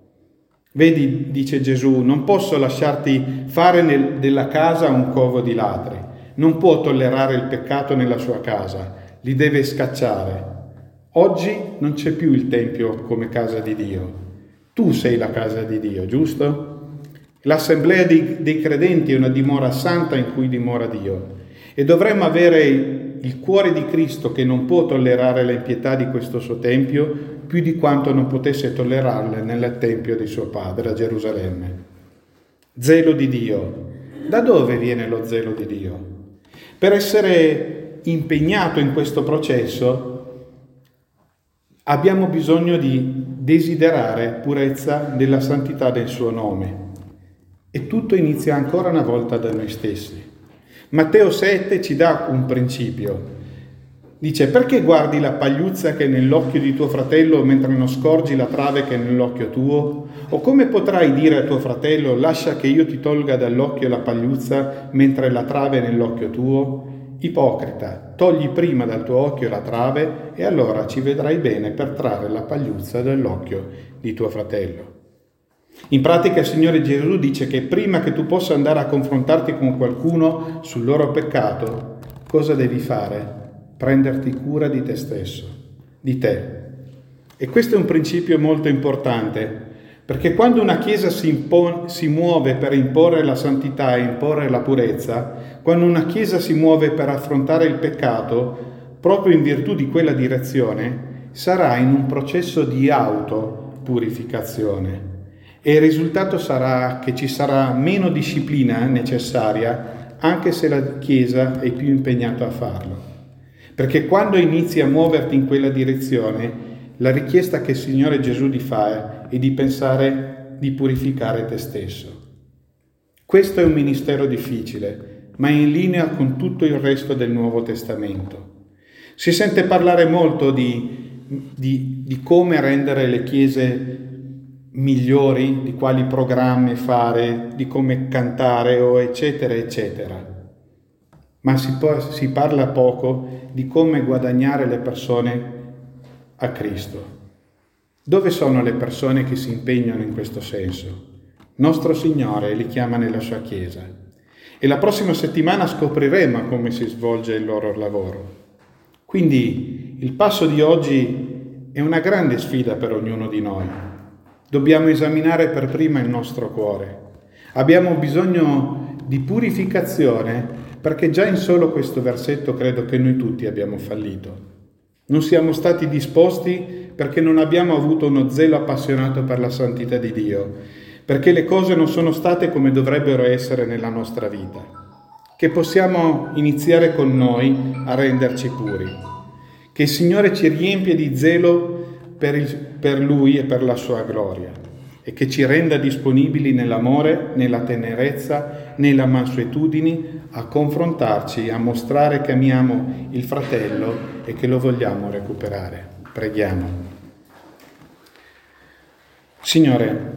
Speaker 1: Vedi, dice Gesù, non posso lasciarti fare nel, della casa un covo di ladri. Non può tollerare il peccato nella sua casa, li deve scacciare. Oggi non c'è più il Tempio come casa di Dio. Tu sei la casa di Dio, giusto? L'assemblea dei, dei credenti è una dimora santa in cui dimora Dio e dovremmo avere il cuore di Cristo che non può tollerare l'impietà di questo suo Tempio più di quanto non potesse tollerarle nel Tempio di suo Padre a Gerusalemme. Zelo di Dio. Da dove viene lo zelo di Dio? Per essere impegnato in questo processo abbiamo bisogno di desiderare purezza della santità del suo nome. E tutto inizia ancora una volta da noi stessi. Matteo sette ci dà un principio. Dice, perché guardi la pagliuzza che è nell'occhio di tuo fratello mentre non scorgi la trave che è nell'occhio tuo? O come potrai dire a tuo fratello, lascia che io ti tolga dall'occhio la pagliuzza mentre la trave è nell'occhio tuo? Ipocrita, togli prima dal tuo occhio la trave e allora ci vedrai bene per trarre la pagliuzza dall'occhio di tuo fratello. In pratica il Signore Gesù dice che prima che tu possa andare a confrontarti con qualcuno sul loro peccato, cosa devi fare? Prenderti cura di te stesso, di te. E questo è un principio molto importante, perché quando una Chiesa si, impone, si muove per imporre la santità e imporre la purezza, quando una Chiesa si muove per affrontare il peccato, proprio in virtù di quella direzione, sarà in un processo di autopurificazione e il risultato sarà che ci sarà meno disciplina necessaria, anche se la Chiesa è più impegnata a farlo. Perché quando inizi a muoverti in quella direzione, la richiesta che il Signore Gesù ti fa è di pensare di purificare te stesso. Questo è un ministero difficile, ma è in linea con tutto il resto del Nuovo Testamento. Si sente parlare molto di, di, di come rendere le chiese migliori, di quali programmi fare, di come cantare o eccetera eccetera. Ma si, può, si parla poco di come guadagnare le persone a Cristo. Dove sono le persone che si impegnano in questo senso? Nostro Signore li chiama nella sua Chiesa e la prossima settimana scopriremo come si svolge il loro lavoro. Quindi il passo di oggi è una grande sfida per ognuno di noi. Dobbiamo esaminare per prima il nostro cuore. Abbiamo bisogno di purificazione perché già in solo questo versetto credo che noi tutti abbiamo fallito. Non siamo stati disposti perché non abbiamo avuto uno zelo appassionato per la santità di Dio, perché le cose non sono state come dovrebbero essere nella nostra vita, che possiamo iniziare con noi a renderci puri, che il Signore ci riempie di zelo per, il, per Lui e per la sua gloria e che ci renda disponibili nell'amore, nella tenerezza, nella mansuetudine a confrontarci, a mostrare che amiamo il fratello e che lo vogliamo recuperare. Preghiamo. Signore,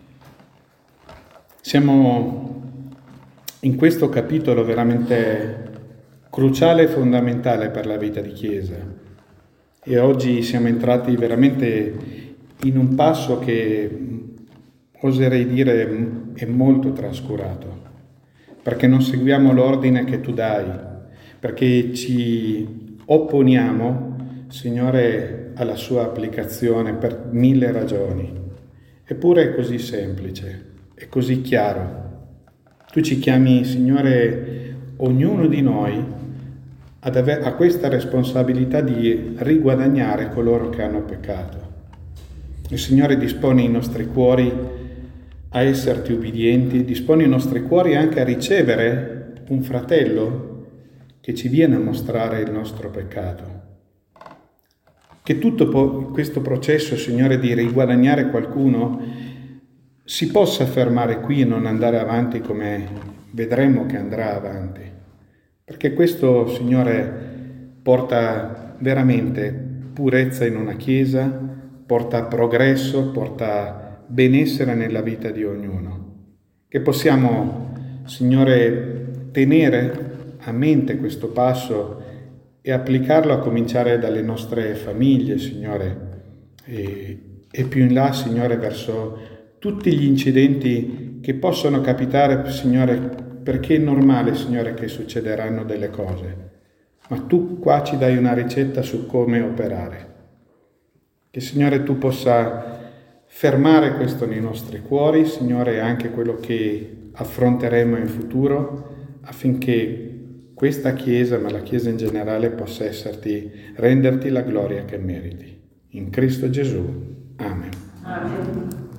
Speaker 1: siamo in questo capitolo veramente cruciale e fondamentale per la vita di Chiesa e oggi siamo entrati veramente in un passo che oserei dire è molto trascurato, perché non seguiamo l'ordine che tu dai, perché ci opponiamo, Signore, alla sua applicazione per mille ragioni. Eppure è così semplice, è così chiaro. Tu ci chiami, Signore, ognuno di noi ad aver, a questa responsabilità di riguadagnare coloro che hanno peccato. Il Signore dispone i nostri cuori a esserti ubbidienti, dispone i nostri cuori anche a ricevere un fratello che ci viene a mostrare il nostro peccato. Che tutto questo processo, Signore, di riguadagnare qualcuno si possa fermare qui e non andare avanti come vedremo che andrà avanti. Perché questo, Signore, porta veramente purezza in una Chiesa, porta progresso, porta benessere nella vita di ognuno. Che possiamo, Signore, tenere a mente questo passo e applicarlo a cominciare dalle nostre famiglie, Signore, e, e più in là, Signore, verso tutti gli incidenti che possono capitare, Signore, perché è normale, Signore, che succederanno delle cose, ma tu qua ci dai una ricetta su come operare. Che, Signore, tu possa fermare questo nei nostri cuori, Signore, anche quello che affronteremo in futuro, affinché questa Chiesa, ma la Chiesa in generale, possa esserti, renderti la gloria che meriti. In Cristo Gesù. Amen.
Speaker 2: Amen.